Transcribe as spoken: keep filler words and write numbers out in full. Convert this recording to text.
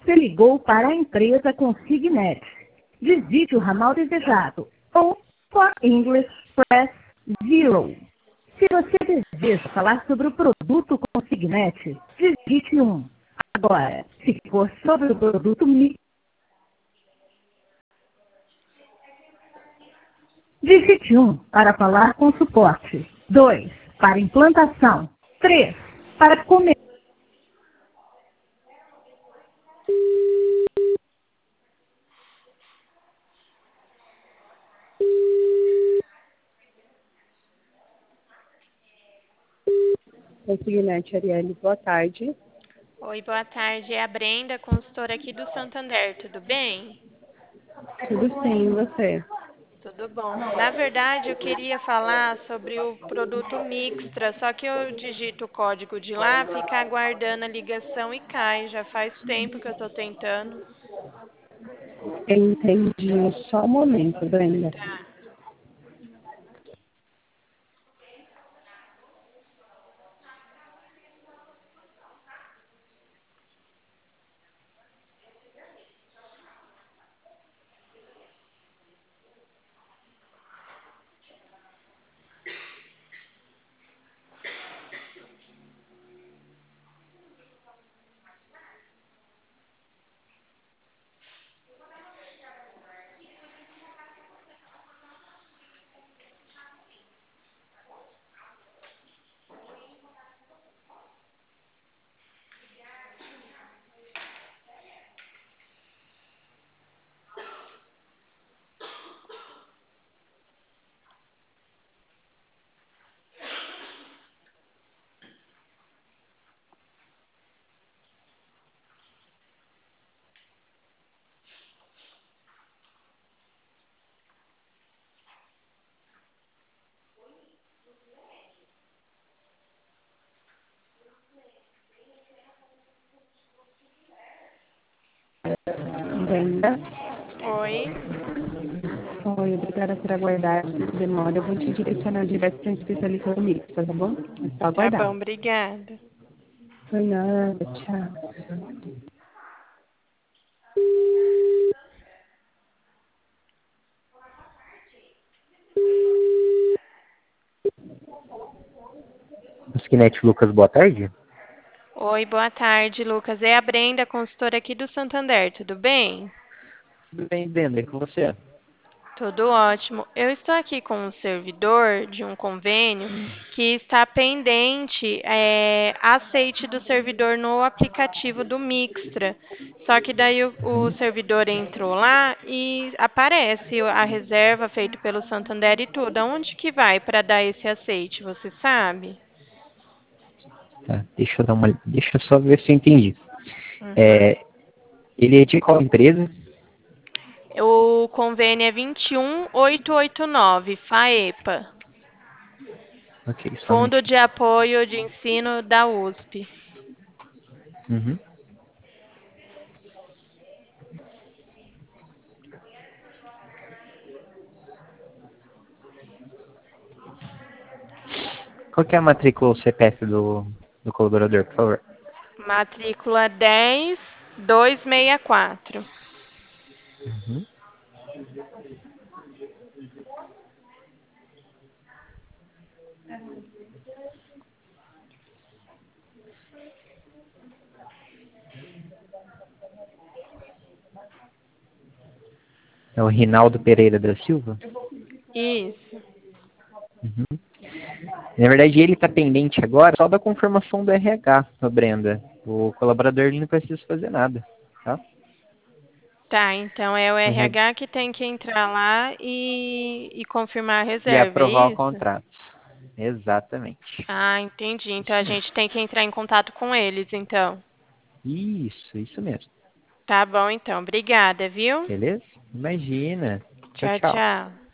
Você ligou para a empresa Consignet. Digite o ramal desejado. Ou, for English, press zero. Se você deseja falar sobre o produto Consignet, digite um. Agora, se for sobre o produto Mi, digite um para falar com suporte. dois para implantação. três para comer. Consignet, Arielle, boa tarde. Oi, boa tarde. É a Brenda, consultora aqui do Santander. Tudo bem? Tudo sim, e você? Tudo bom. Na verdade, eu queria falar sobre o produto Mixtra, só que eu digito o código de lá, fica aguardando a ligação e cai. Já faz tempo que eu estou tentando. Entendi. Só um momento, Brenda. Brenda. Oi. Oi, obrigada por aguardar. Se demora, eu vou te direcionar direto para o especialista do mix, tá bom? É só Tá aguardar. bom, obrigada. Foi nada, tchau. Skinet Lucas, boa tarde. Oi, boa tarde, Lucas. É a Brenda, consultora aqui do Santander. Tudo bem? Tudo bem, Brenda, e com você? Tudo ótimo. Eu estou aqui com um servidor de um convênio que está pendente é, aceite do servidor no aplicativo do Mixtra. Só que daí o, o servidor entrou lá e aparece a reserva feita pelo Santander e tudo. Aonde que vai para dar esse aceite, você sabe? Tá, deixa eu dar uma, deixa eu só ver se eu entendi. Uhum. É, ele é de qual empresa? O convênio é vinte e um mil oitocentos e oitenta e nove, FAEPA. Ok, só um Fundo minutinho. de Apoio de Ensino da U S P. Uhum. Qual que é a matrícula ou C P F do, do colaborador, por favor? Matrícula dez mil duzentos e sessenta e quatro. Uhum. É o Rinaldo Pereira da Silva? Isso. Uhum. Na verdade, ele está pendente agora só da confirmação do R H, a Brenda. O colaborador ele não precisa fazer nada, tá? Tá, então é o O R H R H que tem que entrar lá e, e confirmar a e reserva, é aprovar o isso? contrato. Exatamente. Ah, entendi. Então a Isso mesmo. gente tem que entrar em contato com eles, então. Isso, isso mesmo. Tá bom, então. Obrigada, viu? Beleza? Imagina. Tchau, Tchau, tchau. tchau.